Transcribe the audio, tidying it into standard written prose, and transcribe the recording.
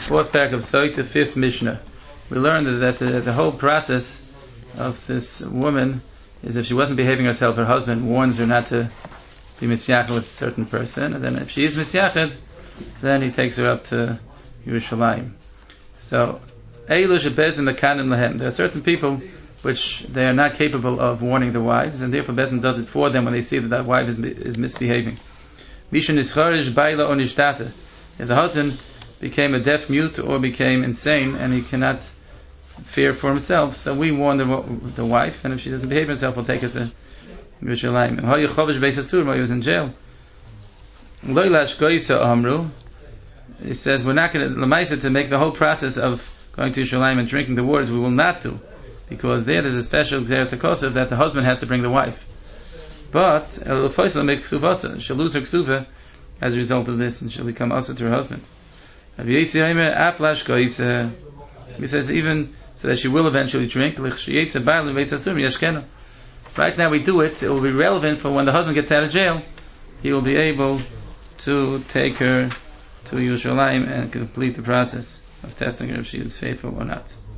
fourth parak of Soita, fifth Mishnah. We learned that the whole process of this woman is if she wasn't behaving herself, her husband warns her not to be misyachid with a certain person, and then if she is misyachid, then he takes her up to Yerushalayim. So, there are certain people which they are not capable of warning the wives, and therefore Bezdin does it for them when they see that that wife is misbehaving. If the husband became a deaf mute or became insane and he cannot fear for himself, so we warn the wife, and if she doesn't behave herself, we'll take her to Yerushalayim. He was in jail. He says we're not going to make the whole process of going to Yerushalayim and drinking the waters, we will not do, because there's a special Gzeres HaKosov that the husband has to bring the wife. But she'll lose her ksuva as a result of this, and she'll become asa to her husband. He says even so that she will eventually drink. Right now we do it, it will be relevant for when the husband gets out of jail, he will be able to take her to Yerushalayim and complete the process of testing her if she is faithful or not.